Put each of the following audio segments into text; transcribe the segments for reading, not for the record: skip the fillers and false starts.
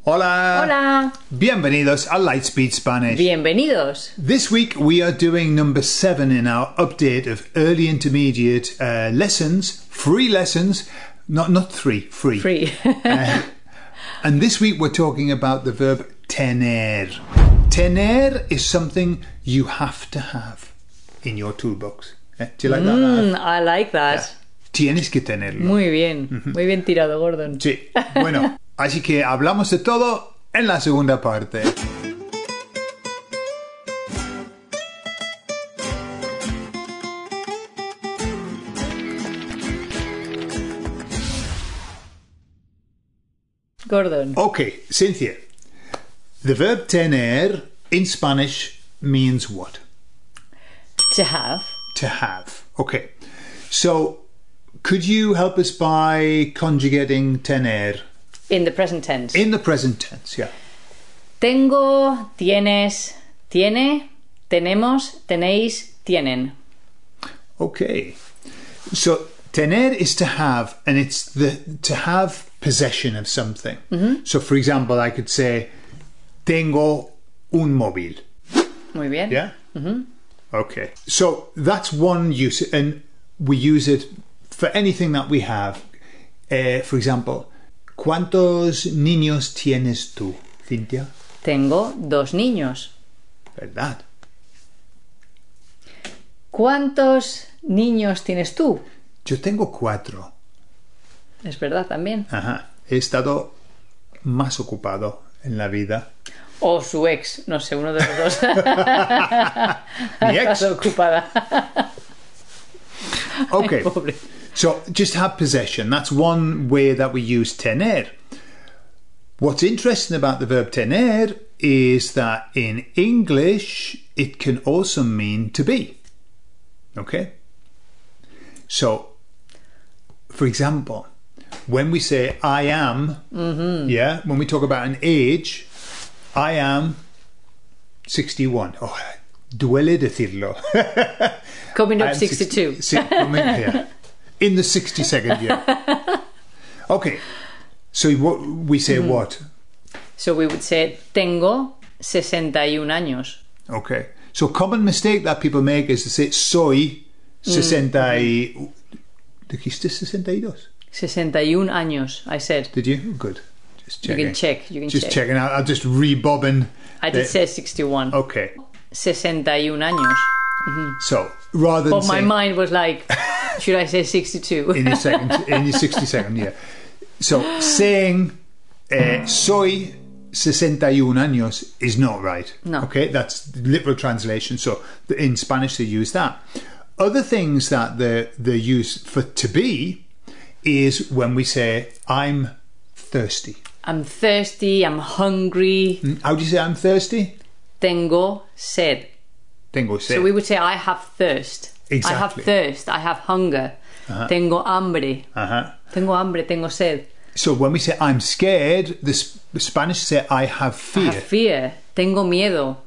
Hola. Hola. Bienvenidos a Lightspeed Spanish. Bienvenidos. This week we are doing number 7 in our update of early intermediate lessons, free lessons, not three, free. Free. And this week we're talking about the verb tener. Tener is something you have to have in your toolbox. Do you like that? I like that. Yeah. Tienes que tenerlo. Muy bien. Muy bien tirado, Gordon. Sí. Bueno, así que hablamos de todo en la segunda parte. Gordon. Okay, Cynthia. The verb tener in Spanish means what? To have. To have. Okay. So, could you help us by conjugating tener? In the present tense. In the present tense, yeah. Tengo, tienes, tiene, tenemos, tenéis, tienen. Okay. So, tener is to have, and it's to have possession of something. Mm-hmm. So, for example, I could say, tengo un móvil. Muy bien. Yeah? Mm-hmm. Okay. So, that's one use, and we use it for anything that we have. For example, ¿cuántos niños tienes tú, Cynthia? Tengo 2 niños. ¿Verdad? ¿Cuántos niños tienes tú? Yo tengo 4. Es verdad también. Ajá. He estado más ocupado en la vida. O su ex, no sé, uno de los dos. Mi ex. Ocupada. Okay. Ay, pobre. So just have possession. That's one way that we use tener. What's interesting about the verb tener is that in English it can also mean to be. Okay? So, for example, when we say I am, yeah, when we talk about an age, I am 61. Oh, duele decirlo. Coming up 62. Yeah. In the 62nd year. Okay. So we say what? So we would say, tengo 61 años. Okay. So common mistake that people make is to say, soy 60... ¿Dijiste 62? 61 años, I said. Did you? Good. Just checking. You can check. You can just check. Checking. I'll just rebobbin. I did say 61. Okay. 61 años. So rather than But my mind was like, should I say 62? in your 62nd year. So saying soy 61 años is not right. No. Okay, that's literal translation. So in Spanish they use that. Other things that they use for to be is when we say I'm thirsty. I'm thirsty, I'm hungry. How do you say I'm thirsty? Tengo sed. Tengo sed. So we would say I have thirst. Exactly. I have thirst, I have hunger. Tengo hambre. Tengo hambre, tengo sed. So when we say I'm scared, the Spanish say I have fear. I have fear. Tengo miedo.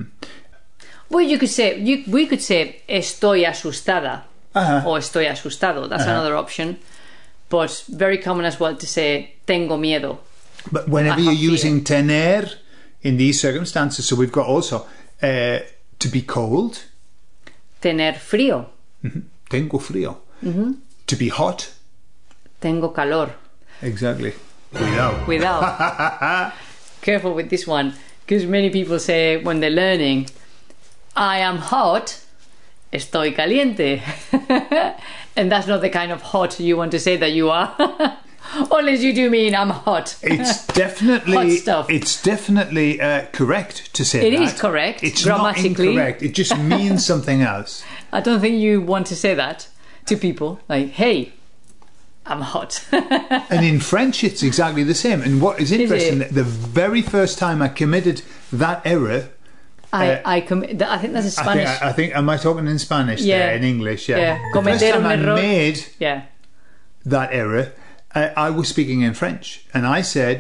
Well, you could say we could say estoy asustada or estoy asustado. That's another option. But very common as well to say tengo miedo. But whenever you're using tener in these circumstances, so we've got also to be cold. Tener frío. Tengo frío. To be hot. Tengo calor. Exactly. Cuidado. Cuidado. Careful with this one, because many people say when they're learning, I am hot, estoy caliente. And that's not the kind of hot you want to say that you are. Unless you do mean I'm hot. It's definitely hot stuff. It's definitely correct to say that. It is correct. It's grammatically. not incorrect. It just means something else. I don't think you want to say that to people. Like, hey, I'm hot. And in French, it's exactly the same. And what is interesting, the very first time I committed that error... I think that's a Spanish. I think am I talking in Spanish there, in English? Yeah. The first Cometer time un I error. made that error, I was speaking in French. And I said,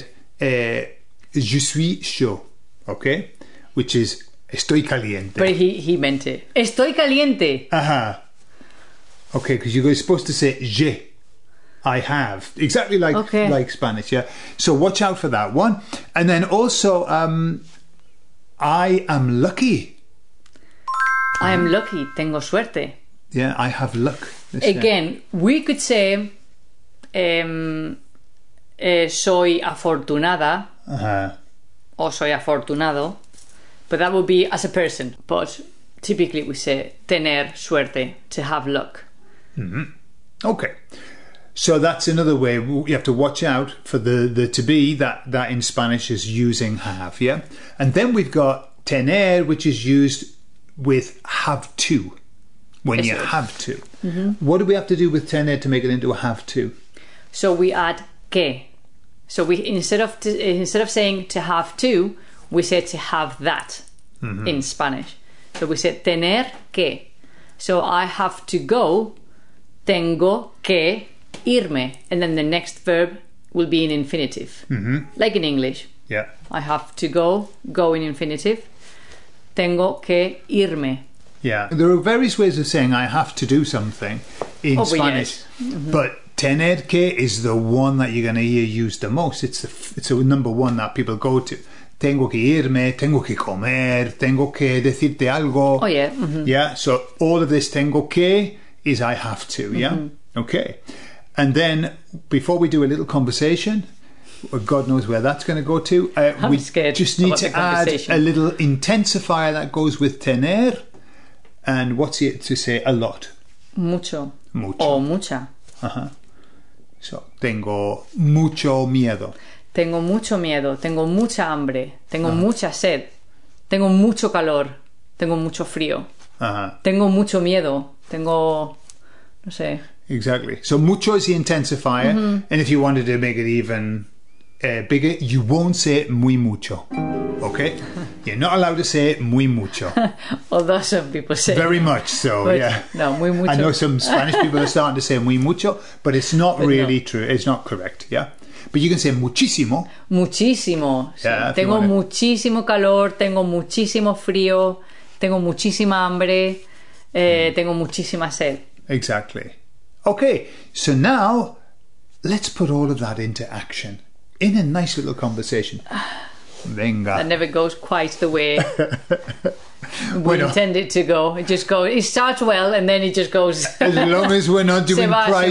je suis chaud. Okay? Which is, estoy caliente. But he meant it. Estoy caliente. Okay, because you're supposed to say je. I have. Exactly like Spanish, yeah. So watch out for that one. And then also, I am lucky. I am lucky. Tengo suerte. Yeah, I have luck. Again, we could say soy afortunada or soy afortunado, but that would be as a person. But typically we say tener suerte, to have luck. Mm-hmm. Okay. So that's another way. You have to watch out for the to be that in Spanish is using have, yeah? And then we've got tener, which is used with have to, when you have to. Mm-hmm. What do we have to do with tener to make it into a have to? So we add que. So we instead of saying to have to, we say to have that in Spanish. So we say tener que. So I have to go, tengo que irme, and then the next verb will be in infinitive, like in English. Yeah, I have to go in infinitive. Tengo que irme. Yeah, there are various ways of saying I have to do something in Spanish, but tener que is the one that you're going to hear used the most. It's the number one that people go to. Tengo que irme, tengo que comer, tengo que decirte algo. Oh yeah. Yeah, so all of this tengo que is I have to, yeah? Okay. And then, before we do a little conversation, God knows where that's going to go to, we just need to add a little intensifier that goes with tener. And what's it to say a lot? Mucho. O mucha. So, tengo mucho miedo. Tengo mucho miedo. Tengo mucha hambre. Tengo mucha sed. Tengo mucho calor. Tengo mucho frío. Tengo mucho miedo. Tengo... no sé. Exactly. So mucho is the intensifier, and if you wanted to make it even bigger, you won't say muy mucho. Okay? You're not allowed to say muy mucho. Although some people say very much so, but yeah. No, muy mucho. I know some Spanish people are starting to say muy mucho, but it's not really true. It's not correct, yeah? But you can say muchísimo. Muchísimo. Yeah, sí. Tengo muchísimo calor, tengo muchísimo frío, tengo muchísima hambre, tengo muchísima sed. Exactly. Okay, so now let's put all of that into action in a nice little conversation. Venga. That never goes quite the way we intend it to go. It just goes. It starts well and then it just goes. As long as we're not doing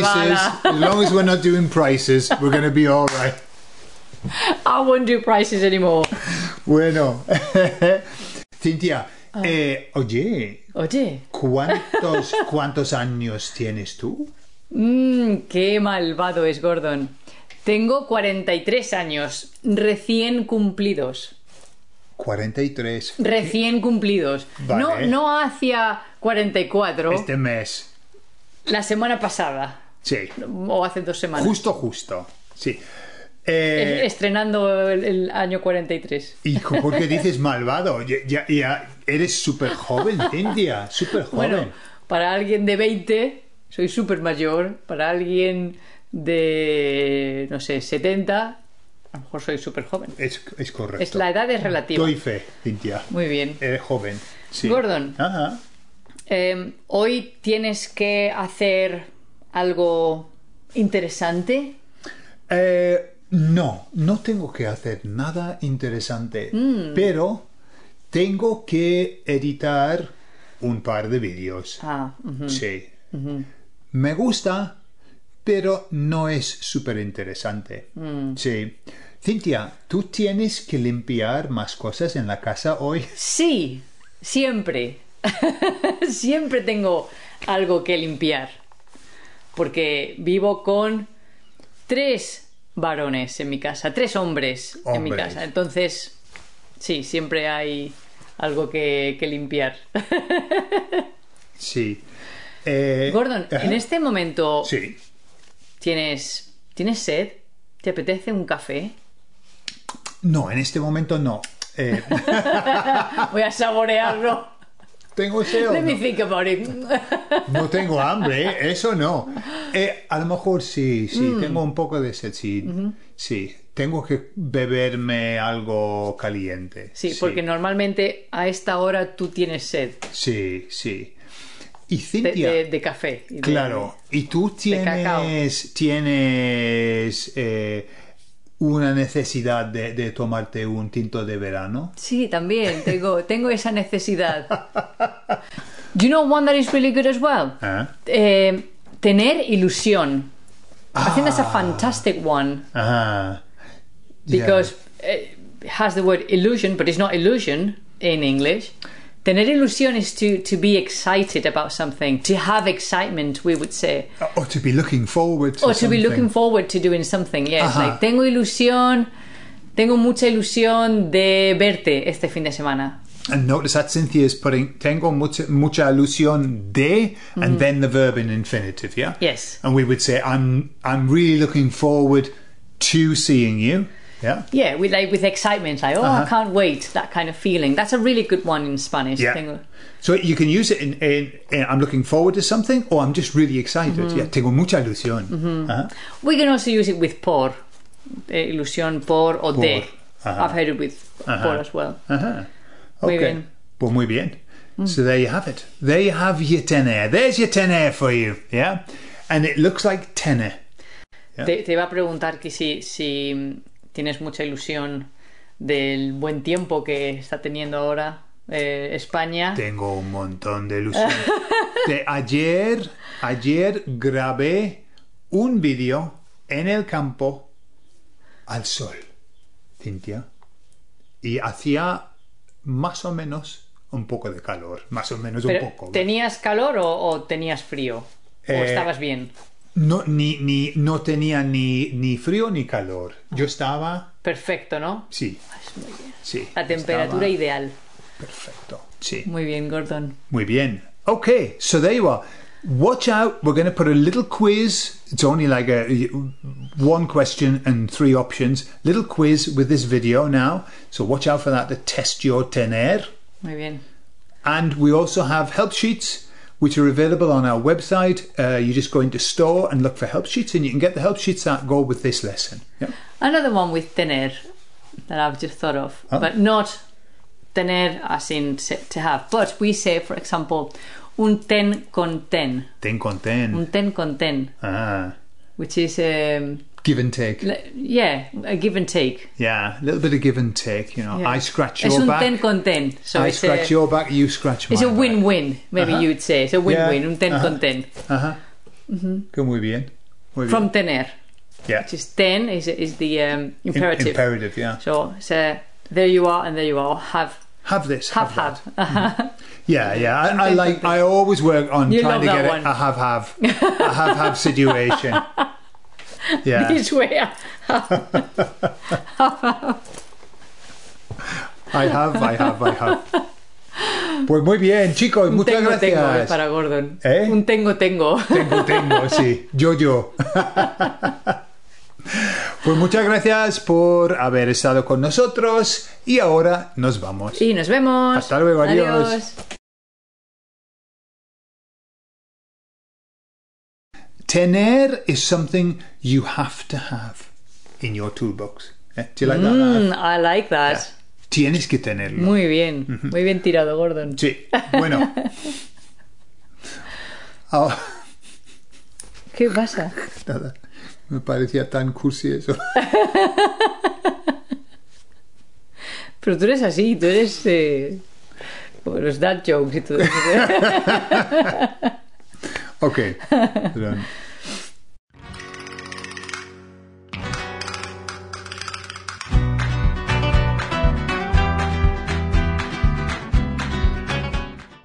prices, we're going to be all right. I won't do prices anymore. Bueno, Cynthia. Oye, ¿cuántos años tienes tú? Qué malvado es Gordon. Tengo 43 años, recién cumplidos. 43. Recién cumplidos. Vale. No hacia 44. Este mes. La semana pasada. Sí. O hace 2 semanas. Justo. Sí. Estrenando el año 43. ¿Y por qué dices malvado? Ya eres súper joven, India, súper joven. Bueno, para alguien de 20 soy súper mayor. Para alguien de, no sé, 70, a lo mejor soy súper joven. Es correcto. La edad es relativa. Doy fe, Cynthia. Muy bien. Eres joven. Sí. Gordon, hoy tienes que hacer algo interesante. No tengo que hacer nada interesante, pero tengo que editar un par de vídeos. Sí. Me gusta, pero no es súper interesante. Sí. Cynthia, ¿tú tienes que limpiar más cosas en la casa hoy? Sí, siempre. Siempre tengo algo que limpiar. Porque vivo con 3 varones en mi casa, 3 hombres en mi casa. Entonces, sí, siempre hay algo que limpiar. Sí. Gordon, en este momento sí. ¿Tienes sed? ¿Te apetece un café? No, en este momento no. Voy a saborearlo. ¿Tengo sed o Let no? me think about it. No tengo hambre, eso no. A lo mejor sí, tengo un poco de sed, sí. Tengo que beberme algo caliente. Sí, porque normalmente a esta hora tú tienes sed. Sí. Y Cintia, de café. Y claro, y tú cacao. tienes una necesidad de tomarte un tinto de verano. Sí, también tengo esa necesidad. Do you know one that is really good as well? Tener ilusión. I think that's a fantastic one because it has the word illusion, but it's not illusion in English. Tener ilusión is to be excited about something, to have excitement, we would say. Or to be looking forward to Or to something. be looking forward to doing something, yes. Like, tengo mucha ilusión de verte este fin de semana. And notice that Cynthia is putting tengo mucha ilusión de and then the verb in infinitive, yeah? Yes. And we would say I'm really looking forward to seeing you. Yeah. Yeah, with excitement, like, I can't wait, that kind of feeling. That's a really good one in Spanish. Yeah. So you can use it in I'm looking forward to something, or I'm just really excited. Yeah, tengo mucha ilusión. We can also use it with por. Ilusión por o de. Ajá. I've heard it with por as well. Muy Okay. bien. Well, muy bien. So there you have it. There you have your tener. There's your tener for you. Yeah. And it looks like tener. Yeah. Te iba a preguntar que si tienes mucha ilusión del buen tiempo que está teniendo ahora España. Tengo un montón de ilusión. Ayer grabé un vídeo en el campo al sol, Cintia, y hacía más o menos un poco de calor, más o menos Pero, un poco. ¿tenías calor o tenías frío? ¿O estabas bien? No tenía ni frío ni calor. Yo estaba... Perfecto, ¿no? Sí. Es muy bien. Sí. La temperatura ideal. Perfecto. Sí. Muy bien, Gordon. Muy bien. Okay, so there you are. Watch out. We're going to put a little quiz. It's only like one question and 3 options. Little quiz with this video now. So watch out for that to test your tener. Muy bien. And we also have help sheets, which are available on our website. You just go into store and look for help sheets, and you can get the help sheets that go with this lesson. Yep. Another one with tener that I've just thought of, but not tener as in to have. But we say, for example, un ten con ten. Ten con ten. Un ten con ten. Which is give and take. A give and take. Yeah, a little bit of give and take. You know, Yeah. I scratch your Es un back. ten con ten. So I it's scratch your back. You scratch my It's a back. win-win. Maybe you would say it's a win-win. Yeah. Un ten con ten. Que muy bien. Muy bien. From tener. Yeah. Which is ten is the imperative. Imperative, yeah. So it's there you are and there you are. Have this. Have. that. Yeah. I always work on You trying to love get that it. one. A have situation. Yeah. This way. I have. Pues muy bien, chicos. Un Muchas tengo gracias. para Gordon. ¿Eh? Un tengo. Tengo, sí. Yo. Pues muchas gracias por haber estado con nosotros y ahora nos vamos. Y nos vemos. Hasta luego, adiós. Tener is something you have to have in your toolbox. Do you like that? I like that. Yeah. Tienes que tenerlo. Muy bien. Muy bien tirado, Gordon. Sí, bueno. Ah, ¿Qué pasa? nada, me parecía tan cursi eso. Pero tú eres así, tú eres como los dad jokes y todo eso. Ok, perdón.